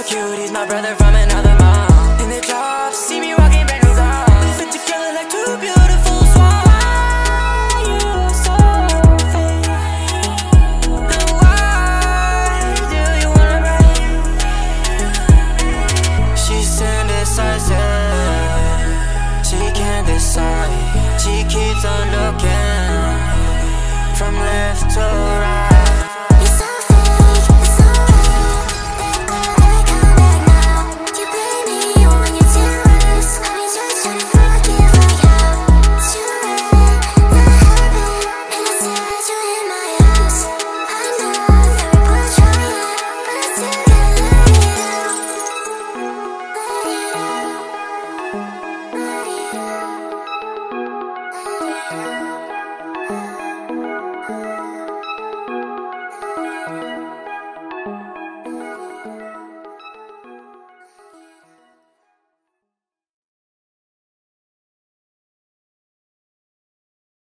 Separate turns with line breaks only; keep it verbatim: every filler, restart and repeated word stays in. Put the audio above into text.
cute, he's my brother from another mom. In the club, see me rocking brand new cars. We fit together like two beautiful swans. Why you so fake? And why do you wanna break? She's indecisive, she can't decide. She keeps on looking from left to right.